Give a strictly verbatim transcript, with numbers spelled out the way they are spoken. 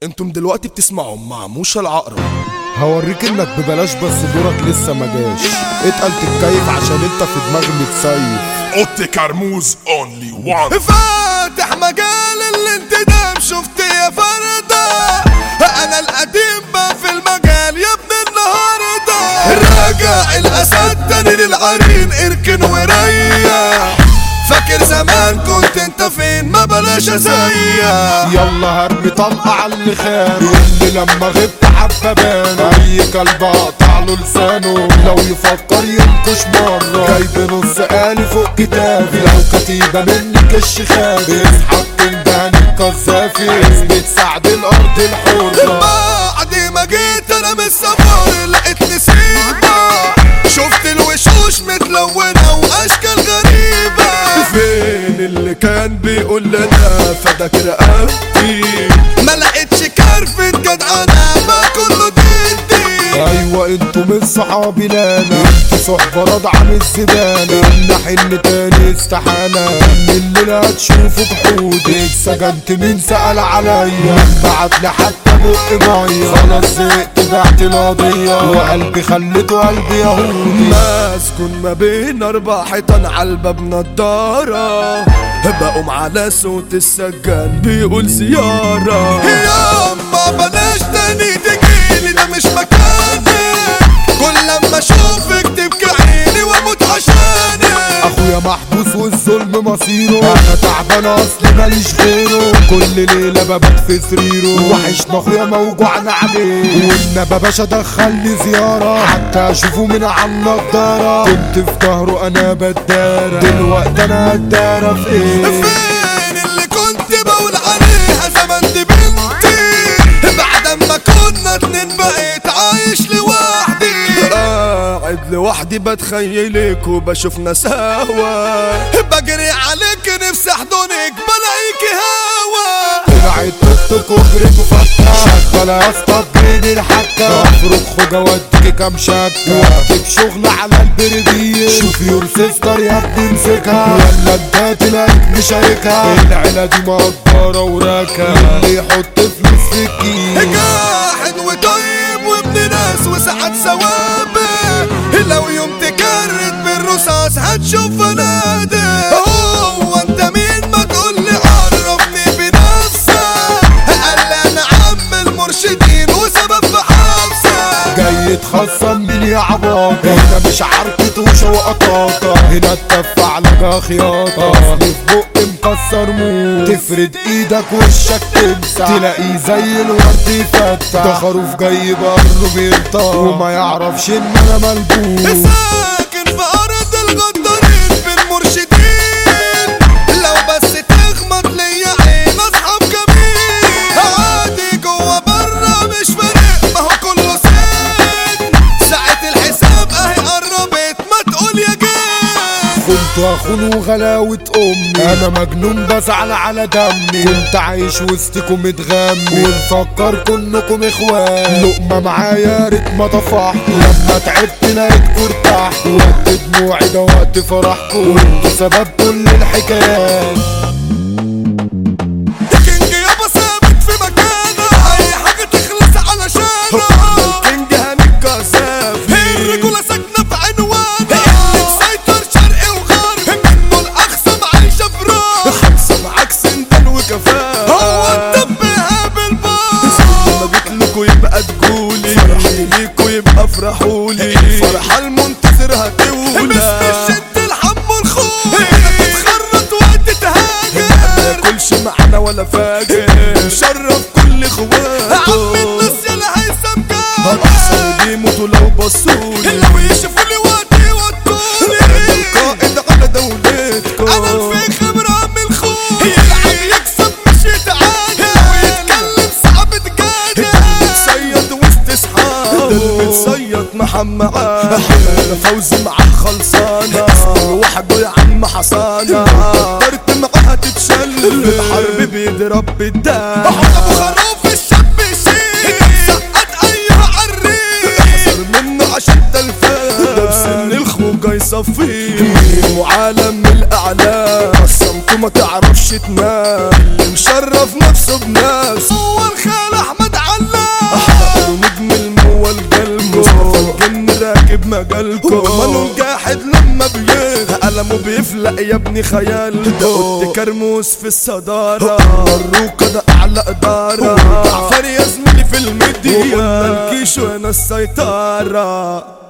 انتم دلوقتي بتسمعوا مع موشى العقرب. هوريك انك ببلاش بس دورك لسه ما جاش. اتقل تتكيف عشان انت في دماغ متصيف. اوتي كرموز اونلي وان فاتح مجال الانتدام. شفت يا فردة انا القديم بقى في المجال يا ابن النهاردة. راجع الاسد تاني للعرين اركن وريح. فاكر زمان كنت انت فين ما بلاش ازيح. يلا هرمي طلقة على اللي خان اللي لما غبت حببان. اي كلب اقطع له لسانه لو يفكر ينكش مرة. جايب نص آلي فوق كتافي لو كتيبة منك الشخافي. اصحى تندهن القذافي عزمة سعد الارض الحرة. بعد ما جيت انا من السفر لقيتني سيبة. شفت الوشوش متلونة واشكال غريبة. فين اللي كان بيقول لنا فداك رقبتي؟ ما لقيتش كرفة جدعانة ما كله ضدي. ايوه انتوا من صحابي لانا. انتوا صحبة رضعة من الزبالة. انا حن تاني استحالة من اللي هتشوفوا بحودي. اتسجنت مين سأل عليا بعت لي حتى بق مية. خلاص زهقت بعت القضية وقلبي خليته قلبي يهودي. مسكون ما بين اربع حيطان عالباب نضارة. بقوم على صوت السجان بيقول زيارة. ياما بلاش تاني تجيلي ده مش مكاني. كل لما اشوفك تبكي عيني واموت عشاني. اخويا محبوس والظلم مصيره. انا تعبان اصلي ماليش غيره. كل ليلة ببات في سريره. وحشنا اخويا موجوعنا عليه. والنبا باشا دخلني زيارة حتى اشوفه من على النضارة. كنت في ظهره انا بدارة دلوقتي انا هدارة في ايه. فين اللي كنت بقول عليها زمان دي بنتي. بعد ما كنا اتنين بقيت عايش لوحدي. قاعد لوحدي بتخيلك وبشوفنا سوا. بجري عليك نفسي احضنك بلاقيكي هوا. طلعت توك وجريت وفتح شغالة يا اسطى بين الحكة. افرك خوجة واديكي كام شكة واكتب شغل على البربية. شوف يور سيستر يا ابني امسكها ولا انت تلاقيك مشاركها. العيلة دي مقدرة وراكة اللي يحط فلوس في الكيس. جاحد وطيب وابن ناس وساعات ثوابت. لو يوم تكرت بالرصاص هتشوف فنادق. هو انت مين ما تقولي عرفني بنفسك. قال لي انا عم المرشدين وسبب في حبسك. جاي تخصم مين يا عباطة. هنا مش عركة وشة وقطاطة. هنا اتدفع لك خياطة. اصلي في بق مكسر موت. تفرد ايدك وشك تمسح تلاقيه زي الورد يفتح. ده خروف جاي بقرله بيرطع وما يعرفش ان انا ملبوس. ساكن في ارض الغدارين بالمرشدين. لو بس تغمض ليا عين اصحاب جميل. عادي جوا برا مش فارق ما هو كله سن. ساعة الحساب اهي قربت ما تقول يا جيل. كنت اخون وغلاوة امي. انا مجنون بزعل على دمي. كنت عايش وسطكم متغمي ونفكر كنكم اخوان. لقمة معايا ريت ما طفحت. لما تعبت لقيتكوا ارتحت. وقت دموعي ده وقت فرحكوا وانتوا سبب كل الحكايات. كينج يابا ثابت في مكانه. اي حاجة تخلص علشانه. الكينج هنتكسف. الرجولة ساكنة في عنوانه. اللي مسيطر شرقي وغرب منه الاخصم عايشة في راب. خمسة معاك سندان وكفاء. هو انت بهاب البار. لما جيتلكوا يبقى تقولي فرحتي ليكوا يبقى افرحولي. فرحة المنتصر هتولى بس الشد الحم والخوف. تتخرط وقت تهاجر. ما ياكلش معانا ولا فاجر. مشرف كل اخواته. عم الناس يلا هيثم جاب. احسن بيموتوا لو بصولي. لو يشوفوا لي وقتي يودوني. انا القائد على دولتكم. انا الفي خبرة من الخوف. يلعب يكسب مش يتعادل. ويتكلم صعب تجادل. متصيد وسط اصحابه. ده المتصيد محمعاه. احنا فوزي معاه خلصانه. لوحده يا عم حصانه. قدرت معاها تتشل. الحرب بيضرب بالدم. ابو خروف الشاب يشيل. سقط ايها عريس. احذر منه عشان تلفان. ده بسن الخوجه يصفيه. وعالم من الاعلام. قسمته ما تعرفش تنام. اللي مشرف نفسه بنفسه هو الخال احمد مجالكم ومانو جاحد لما بيه قلمه بيفلق يا ابني خيال ده قلت كرموس في الصدارة مروكة ده اعلى ادارة جعفر يا زميلي في الميديا وقلنا الكيش وانا السيطرة.